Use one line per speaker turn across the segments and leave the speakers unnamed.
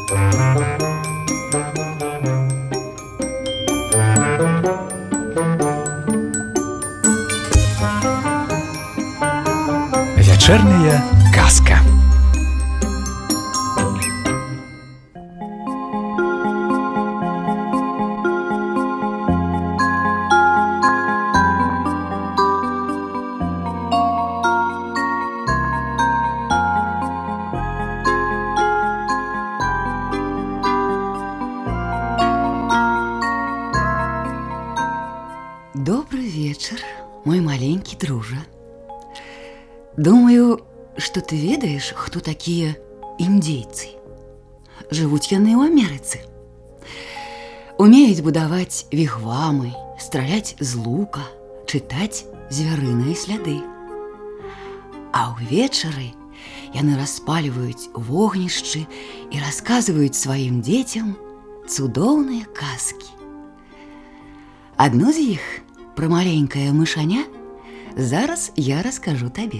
Вечерняя казка.
Добрый вечер, мой маленький дружа. Думаю, што ты ведаеш, хто такія індзейцы. Жывуць яны ў Амерыцы. Умеюць будаваць вігвамы, страляць з лука, чытаць звярыныя сляды. А ўвечары яны распальваюць вогнішчы і расказваюць сваім дзецям цудоўныя казкі. Адну з іх, пра маленькае мышаня, зараз я раскажу табе.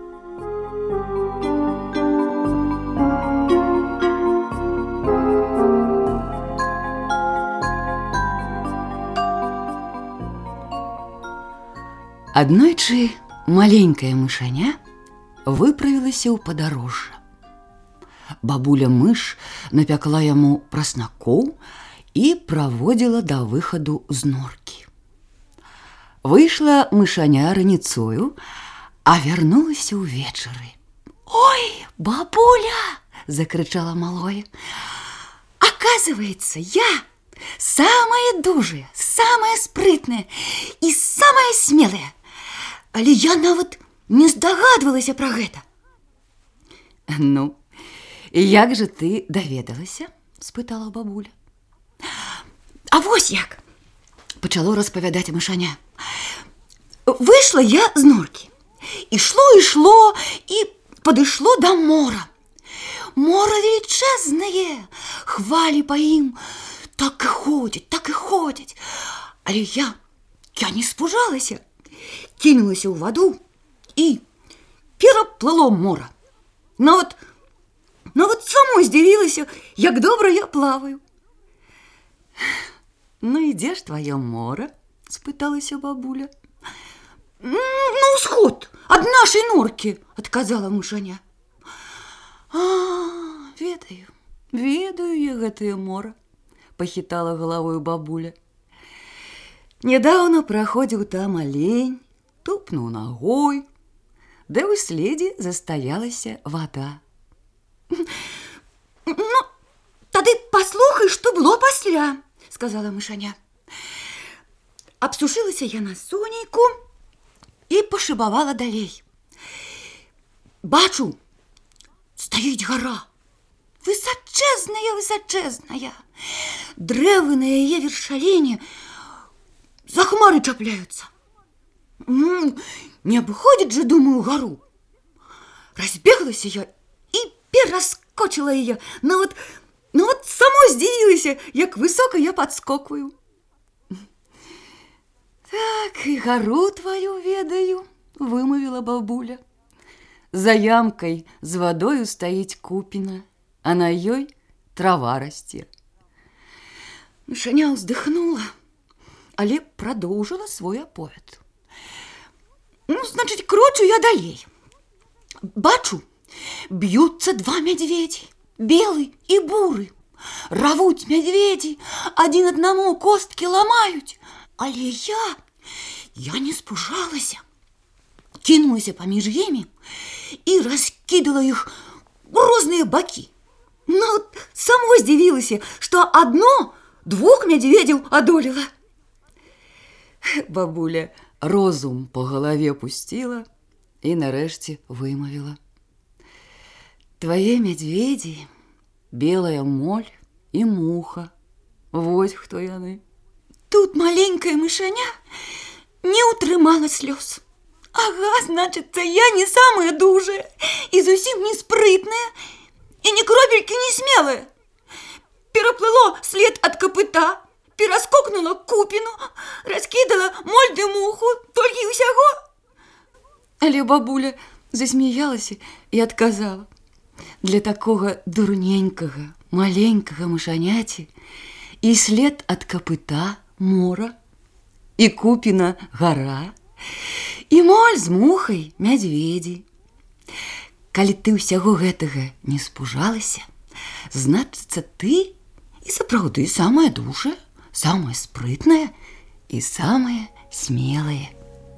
Аднойчы маленькае мышаня выправілася ў падарожжа. Бабуля-мыш напякла яму праснакоў і праводзіла да выхаду з норкі. Выйшла мышаня раніцою, а вярнулася ўвечары. «Ой, бабуля!» – закричала малое. «Оказывается, я самая дужая, самая спрытная и самая смелая. Але я нават не здагадвалася пра гэта». «Ну, як же ты даведалася?» – спытала бабуля. «А вось як!» – пачало распавядаць мышаня. «Выйшла я з норкі. Ішло і падышло да мора. Мора велічэзнае, хвалі па ім так і ходзяць. Але я не спужалася, кінулася ў ваду і пераплыло мора. Нават самой здзівілася, як добра я плаваю». «Ну і дзе ж тваё мора?» – спыталася бабуля. «На ўсход ад нашай норкі», – адказала мышаня. Ведаю я гэтае мора», – пахітала галавою бабуля. «Нядаўна праходзіў там алень, тупнуў нагой, да ў следзе застаялася вада». «Ну, тады паслухай, што было пасля», – сказала мышаня. Абсушылася я на сонейку і пашыбавала далей. Бачу, стаіць гара, высачэзная. Дрэвы на яе вершаліне за хмары чапляюцца. Не абыходзіць же, думаю, гару. Разбеглася я і пераскочыла яе. Нават самой здзівілася, як высока я падскокваю. «Так, і гару твою ведаю», – вымавіла бабуля. «За ямкай з вадою стаіць купіна, а на ёй трава расце». Мышаня ўздыхнула, але прадоўжыла свой аповед. «Значыць, крочу я далей. Бачу, б'юцца два мядзведзі, белы і буры. Равуць мядзведзі, адзін аднаму косткі ламаюць. Але я не спужалася, кінулася паміж імі і раскідала іх у розныя бакі. Самой здзівілася, што адно двух мядзведзяў адолела». Бабуля розум по галаве пусціла і нарэшце вымавіла. «Твае мядзведзі, белая моль і муха, вось хто яны». Тут маленькая мышаня не утрымала слёз. «Ага, значыцца, я не самая дужая і зусім не спрытная, і ні кропелькі не смелая. Пераплыло след ад капыта, пераскокнула купіну, раскідала моль ды муху, толькі ўсяго». Але бабуля засмяялася і адказала: «Для такога дурненькага маленькага мышаняці і след ад капыта мора, і Купіна гара, і моль з мухай мядзведзі. Калі ты ўсяго гэтага не спужалася, значыцца, ты і сапраўды самая дужая, самая спрытная і самая смелая.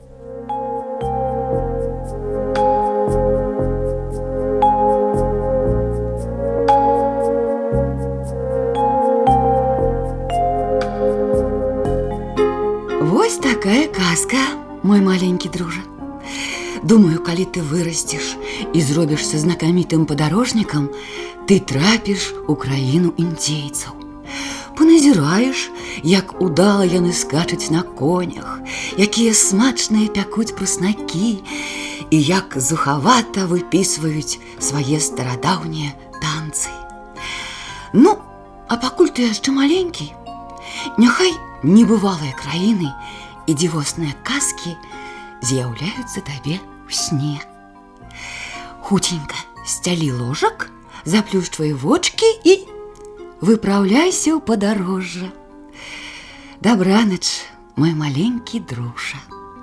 Вось такая казка, мой маленькі дружа. Думаю, калі ты вырасцеш і зробішся знакамітым падарожнікам, ты трапіш у краіну індзейцаў. Паназіраеш, як удала яны скачуць на конях, якія смачныя пякуць пруснакі і як зухавата выпісваюць свае старадаўнія танцы. Ну, а пакуль ты яшчэ маленькі, няхай небывалыя краіны і дзівосныя казкі з'яўляюцца табе ў сне. Хутенька сцялі ложак, заплюшчвай вочкі і выпраўляйся ў падарожжа. Дабранач, мой маленькі дружа.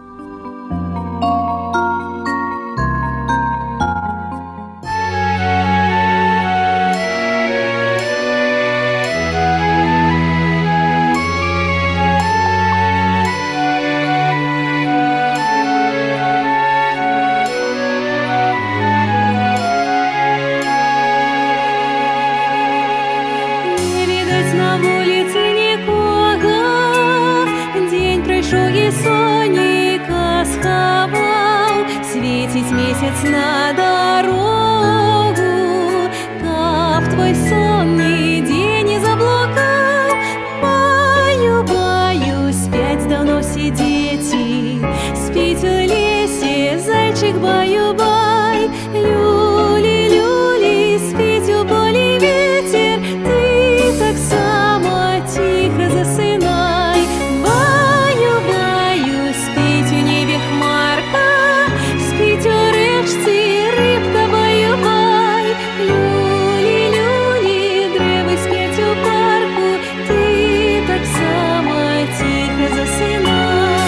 Месяц на дорогу, каб твой сон нигде не заблукал. Баю, баю, спять давно все дети, спите в лесе, зайчик баю-бай. Люли, люли, спите в поле ветер, ты так само тихо засынай. Баю, баю, спить в небе хмарка, спить у рыбка баю-бай. Люли, люли, древи спять у парку, ти так само тихо засинай.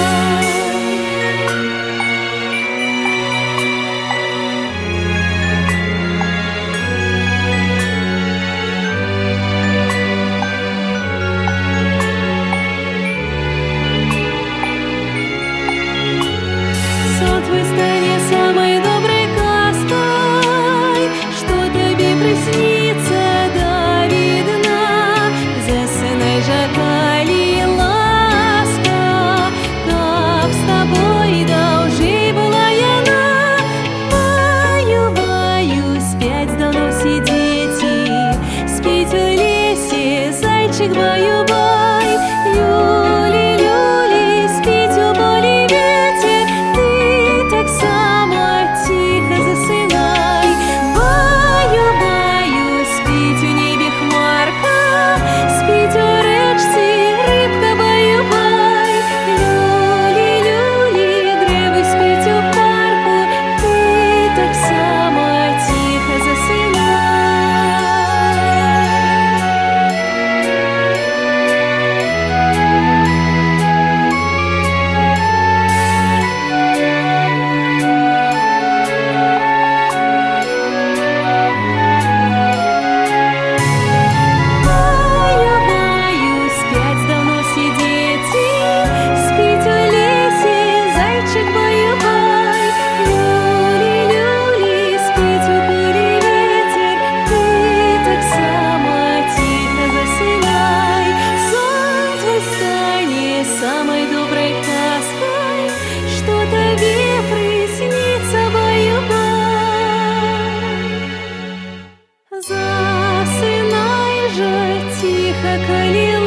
Сон твой станет самой доброй казкой, что тебе приснится до видна. Засынай же, коли ласка, как с тобой должей была яна. Баю, баю, спять давно все дети, спить в лесе, зайчик баю-бай. Люли, люли, спить в поле ветер, ты так само тихо засынай. Баю, баю, спить в небе хмарка, спить у речці рибка баю-бай. Люли, люли, древи спить у парку, ти так само тихо засинай. Баю-баю, спять давно все дети, спить в лесе, зайчик баю-бай. Люли, люли, спить в поле ветер, ты так само тихо засинай. Сон твой станет самой доброй казкой, что тебе приснится баю-бай. Засынай же тихо, коли